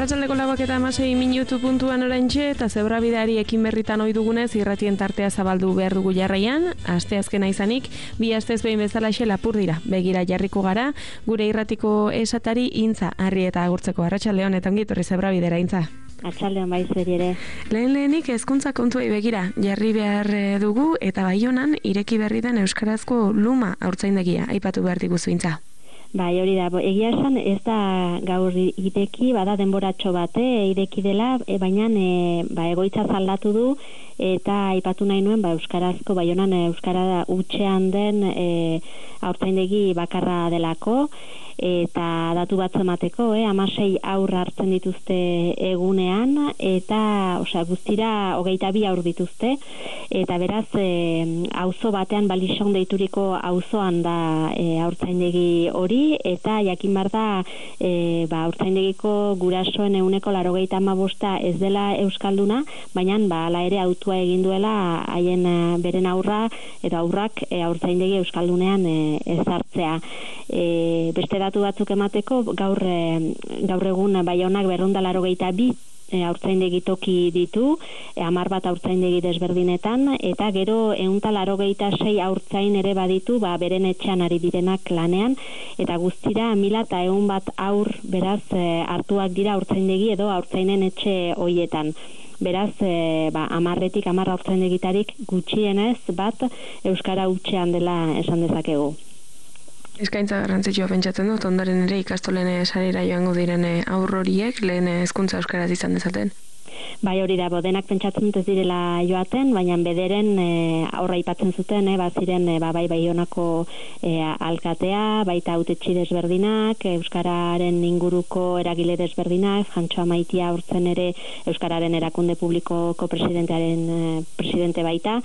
Arratsaldeko 4:06 puntuan oraintxe eta zebrabideari ekin berritan ohi dugunez irratien tartea zabaldu behar dugu jarraian, asteazkena izanik, bi astez behin bezalaxe lapur dira. Begira jarriko gara, gure irratiko esatari Intza Arri eta agurtzeko. Arratsaldeon eta ongi etorri zebrabidera, Intza. Arratsaldeon bai zuri ere. Lehenik hezkuntza kontuei begira, jarri behar dugu eta Baionan ireki berri den euskarazko Luma haurtzaindegia aipatu behar diguzu, Intza. Bai, hori da, egia esan ez da gaur ireki, bada denboratxo bate, ireki dela, baina egoitza zaldatu du, eta aipatu nahi nuen, euskarazko, Baionan euskara utxean den haurtzaindegi bakarra delako, eta datu batzu emateko, 16 haur hartzen dituzte egunean, eta guztira 22 haur dituzte, eta beraz, auzo batean Balixon deituriko auzoan da haurtzaindegi hori, eta jakin behar da, haurtzaindegiko gurasoen 85% ez dela euskalduna, baina hala ere autua egin duela haien beren aurra edo aurrak haurtzaindegi euskaldunean ezartzea. Beste datu batzuk emateko, gaur egun Baionak 282 haurtzaindegi toki ditu, 10 bat haurtzaindegi desberdinetan, eta gero 186 haurtzain ere baditu, beren etxean ari direnak lanean, eta guztira 1100 bat haur beraz hartuak dira haurtzaindegi edo haurtzainen etxe hoietan. Beraz, 10 haurtzaindegitarik gutxienez bat euskara hutsean dela esan dezakegu. Eskaintza garrantzitsua pentsatzen dut, ondoren ere ikastolen sarera joango diren haur horiek lehen hezkuntza euskaraz izan dezaten. Bai, hori da, denak pentsatzen dut ez direla joaten, baina bederen aurra aipatzen zuten, baziren bai Baionako alkatea, baita hautetsi desberdinak, euskararen inguruko eragile desberdinak, Jantxoa Maitia urtzen ere euskararen erakunde publikoko presidente baita,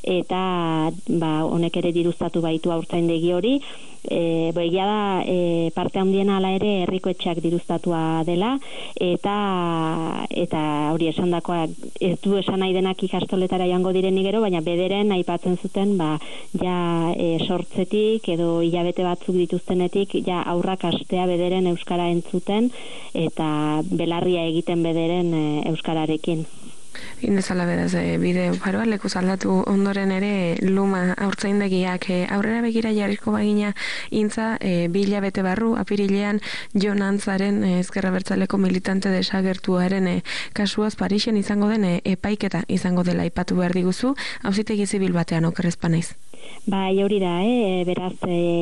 eta honek ere diruztatu baitu haurtzaindegi hori. Egia da parte handiena hala ere herriko etxeak diruztatua dela, eta hori esandakoa ez du esan nahi denak ikastoletara joango direnik gero, baina bederen aipatzen zuten sortzetik edo hilabete batzuk dituztenetik aurrak astea bederen euskara entzuten eta belarria egiten bederen euskararekin. Indezala beraz, bideo paroa lekuz aldatu ondoren ere Luma haurtzaindegiak aurrera begira jarriko bagina Intza, 2 hilabete barru, apirilean Jon Antzaren Ezker Abertzaleko militante desagertuaren kasuaz Parisen izango den epaiketa izango dela aipatu behar diguzu, auzitegi zibil batean okerrezpa naiz. Bai, hori da, beraz,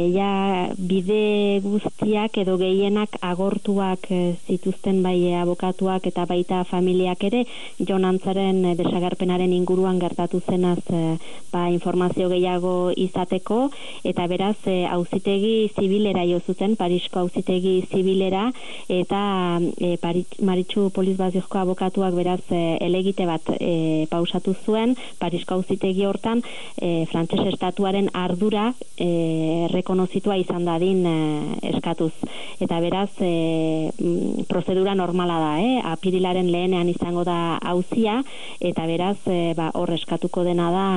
bide guztiak edo gehienak agortuak zituzten bai abokatuak eta baita familiak ere, Jon Antzaren desagerpenaren inguruan gertatu zenaz informazio gehiago izateko, eta beraz, auzitegi zibilera jo zuten, Parisko auzitegi zibilera, eta Maritxu Polizbaziozko abokatuak beraz elegite bat pausatu zuen, Parisko auzitegi hortan, frantses estatuaren ardura rekonozitua izan dadin eskatuz. Eta beraz, prozedura normala da, apirilaren lehenean izango da auzia, eta beraz, hor eskatuko dena da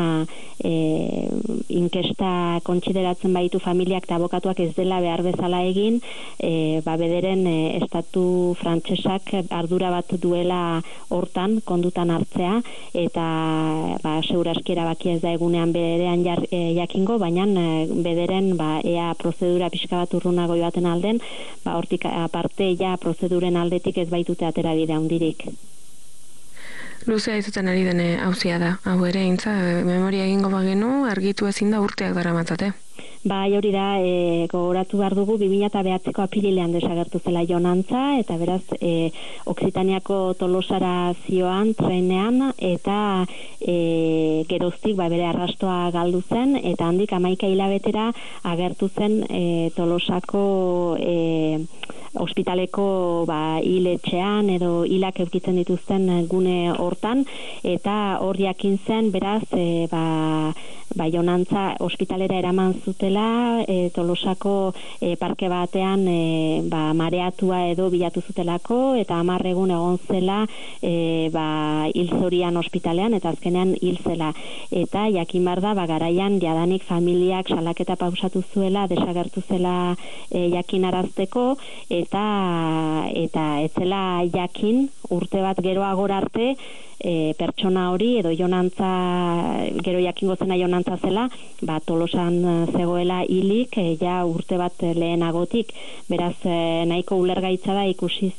inkesta kontsideratzen baitu familiak eta abokatuak ez dela behar bezala egin, bederen estatu frantsesak ardura bat duela hortan, kondutan hartzea, eta seguraski erabakia ez da egunean berean jakingo, baina bederen ea prozedura pixka bat urrunago joaten alden, hortik aparte prozeduren aldetik ez baitute atera bide handirik. Luzea izaten ari den auzia da, hau ere, Intza, memoria egingo bagenu, argitu ezin da urteak daramatzate. Bai, hori da, gogoratu behar dugu 2009ko apirilean desagertu zela Jon Antza, eta beraz, Okzitaniako Tolosara zioan, trenean, eta geroztik bere arrastoa galdu zen, eta handik 11 hilabetera agertu zen Tolosako ospitaleko hiletxean edo hilak eukitzen dituzten gune hortan, eta hor jakin zen, beraz, Jon Antza ospitalera eraman zutela, Tolosako parke batean mareatua edo bilatu zutelako, eta 10 egun egon zela hil zorian ospitalean, eta azkenean azkenean hil zela. Eta jakin behar da, garaian jadanik familiak salaketa pausatu zuela, desagertu zela jakinarazteko, eta etzela jakin urte bat geroagora arte pertsona hori edo jonantza, gero jakingo zena jonantza zela, Tolosan zegoela hilik ja urte bat lehenagotik. Beraz, nahiko ulergaitza da ikusiz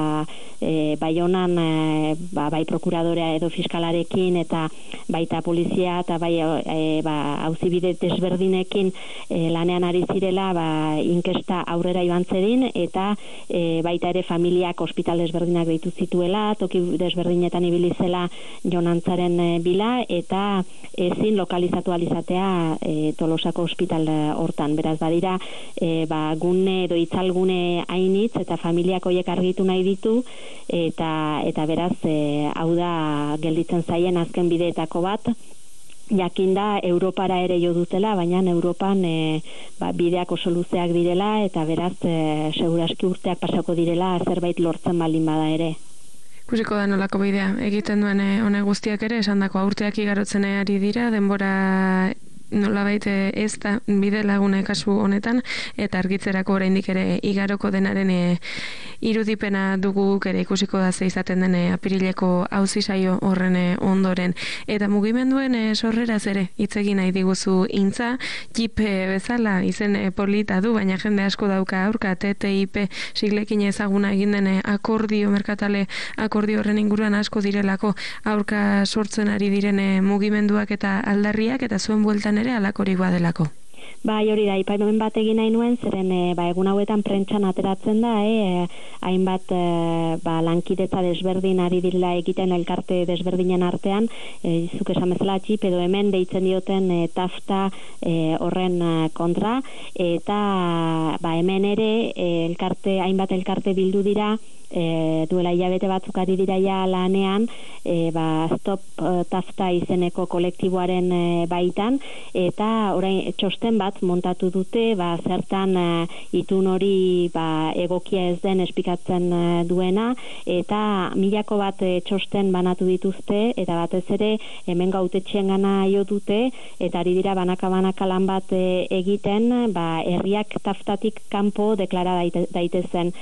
Baionan bai prokuradorea edo fiskalarekin eta baita polizia eta bai auzibide desberdinekin lanean ari zirela inkesta aurrera iban zedin, eta baita ere familiak ospital desberdinak deitu zituela, toki desberdinetan ibili zela jonantzaren bila, eta ezin lokalizatu alizatea Tolosako ospital hortan. Beraz, badira gune edo itzalgune hainitz eta familiak horiek argitu nahi ditu, eta beraz, hau da gelditzen zaien azken bideetako bat. Jakinda Europara ere jo dutela, baina Europan bideak oso luzeak direla, eta beraz, seguraski urteak pasako direla zerbait lortzen baldin bada ere. Ikusiko da nolako bidea egiten duen honek guztiak ere, esandako urteak igarotzen ari dira, denbora nolabait ez da bide lagune kasu honetan, eta argitzerako oraindik ere igaroko denaren irudipena dugu ere ikusiko da ze izaten den apirileko auzi saio horren ondoren. Eta mugimenduen sorreraz ere hitz egin nahi diguzu Intza, JIP bezala izen polita du, baina jende asko dauka aurka, TTIP siglekin ezaguna egin den merkatale akordio horren inguruan asko direlako aurka sortzen ari diren mugimenduak eta aldarriak, eta zuen bueltan ere alakorik badelako. Bai, hori da, aipamen bat egin nahi nuen, zeren egun hauetan prentsan ateratzen da, hainbat lankidetza desberdin ari direla egiten elkarte desberdinen artean, zuk esan bezala JIP edo hemen deitzen dioten TAFTA horren kontra, eta hemen ere hainbat elkarte bildu dira, duela hilabete batzuk ari dira ja lanean, Stop TAFTA izeneko kolektiboaren baitan, eta orain txosten bat montatu dute, zertan itun hori egokia ez den espikatzen duena, eta milako bat txosten banatu dituzte, eta batez ere hemen gautetxean gana jo dute, eta ari dira banaka lan bat egiten, herriak TAFTatik kanpo deklara daitezen.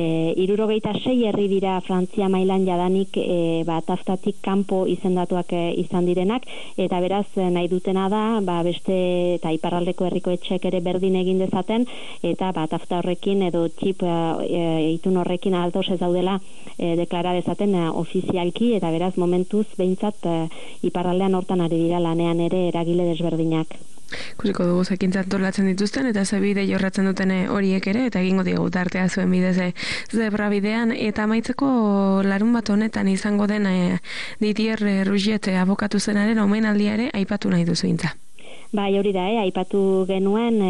76 herri dira Frantzia mailan jadanik TAFTatik kanpo izendatuak izan direnak, eta beraz nahi dutena da beste eta iparraldeko herriko etxek ere berdin egin dezaten, eta TAFTA horrekin edo JIP itun horrekin altos ez daudela deklara dezaten ofizialki, eta beraz momentuz behintzat iparraldean hortan ari dira lanean ere eragile desberdinak. Ikusiko dugu zekintza antolatzen dituzten eta ze bide jorratzen duten horiek ere, eta egingo diogu tartea zuen bidez zebra bidean. Eta amaitzeko larun bat honetan izango den Didier Rouget abokatu zenaren omenaldia ere aipatu nahi duzu Intza. Bai, hori da, aipatu genuen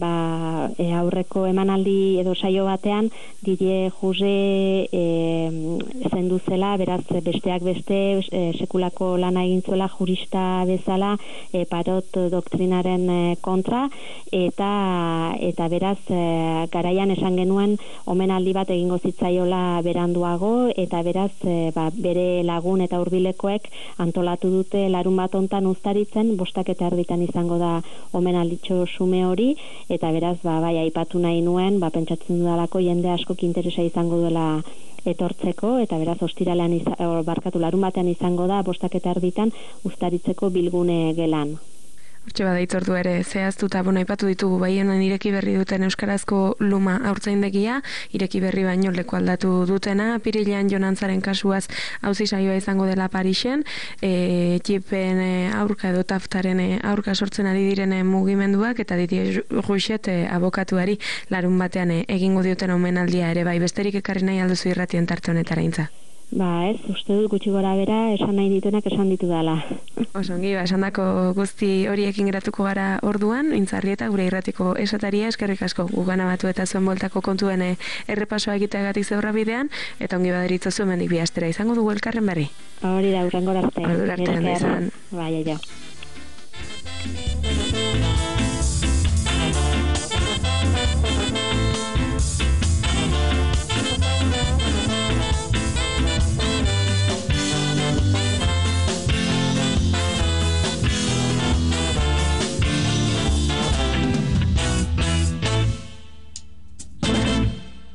aurreko emanaldi edo saio batean Didier Rouget zendu zela, beraz besteak beste sekulako lana egin zuela jurista bezala Parot doktrinaren kontra, eta beraz garaian esan genuen omenaldi bat egingo zitzaiola beranduago, eta beraz bere lagun eta hurbilekoek antolatu dute larun bat hontan Uztaritzen 5:30 izango da omenalditxo xume hori, eta beraz aipatu nahi nuen, pentsatzen dudalako jende askok interesa izango duela etortzeko, eta beraz ostiralean larun batean izango da 5:30 Uztaritzeko bilgune gelan. Hortxe bada itzordu ere zehaztuta, aipatu ditugu Baionan ireki berri duten euskarazko luma haurtzaindegia, ireki berri baino leku aldatu dutena, apirilean jonantzaren kasuaz auzi saioa izango dela Parisen, JIPen aurka edo TAFTaren aurka sortzen ari diren mugimenduak, eta Didier Rouget abokatuari larun batean egingo dioten omenaldia ere, besterik ekarri nahi alduzu irratien tarte honetara Intza. Ez, uste dut gutxi gora bera esan nahi dituenak esan ditu dela. Osongi, esandako guzti horiekin geratuko gara orduan, Intzarrieta gure irratiko esataria, eskerrik asko gugana batu eta zuen boltako kontuen errepasoa egiteagatik zebra bidean, eta ongi baderitzo zuen mendik bi astera izango dugu elkarren berri. Hori da, urrengor arte. Ordura arte, Bai,